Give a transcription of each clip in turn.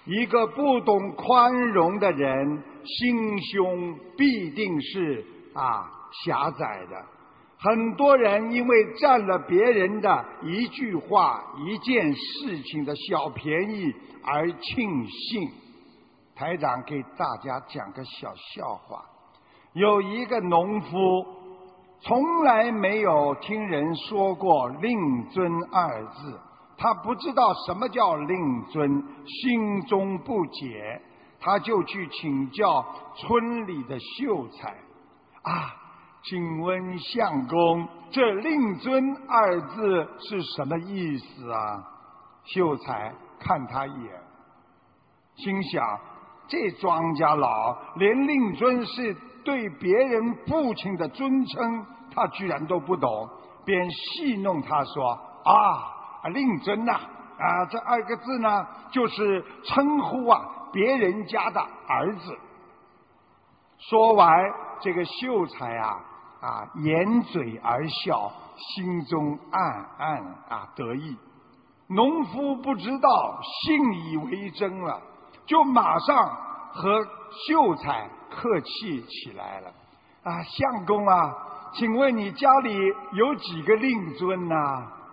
一个不懂宽容的人，心胸必定是狭窄的。很多人因为占了别人的一句话、一件事情的小便宜而庆幸。台长给大家讲个小笑话，有一个农夫从来没有听人说过令尊二字，他不知道什么叫令尊，心中不解，他就去请教村里的秀才请问相公，这令尊二字是什么意思啊？秀才看他一眼，心想这庄稼佬连令尊是对别人父亲的尊称他居然都不懂，便戏弄他说令尊这2个字呢就是称呼别人家的儿子。说完，这个秀才掩嘴而笑，心中暗暗得意。农夫不知道，信以为真了，就马上和秀才客气起来了。相公请问你家里有几个令尊呢？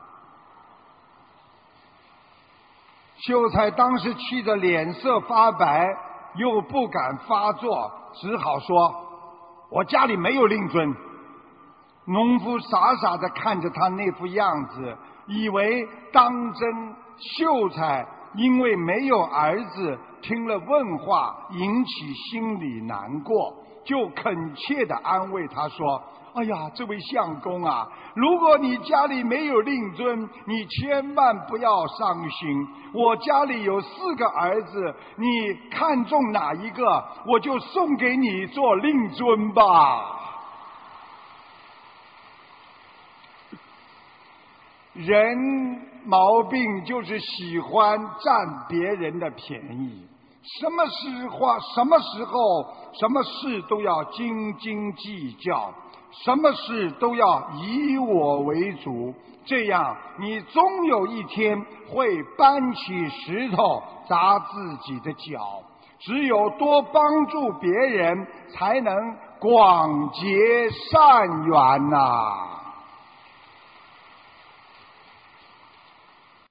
秀才当时气得脸色发白，又不敢发作，只好说：我家里没有令尊。农夫傻傻地看着他那副样子，以为当真。秀才因为没有儿子，听了问话，引起心里难过，就恳切地安慰他说：哎呀，这位相公如果你家里没有令尊，你千万不要伤心。我家里有4个儿子，你看中哪一个，我就送给你做令尊吧。人毛病就是喜欢占别人的便宜，什么时候什么事都要斤斤计较，什么事都要以我为主，这样你终有一天会搬起石头砸自己的脚。只有多帮助别人，才能广结善缘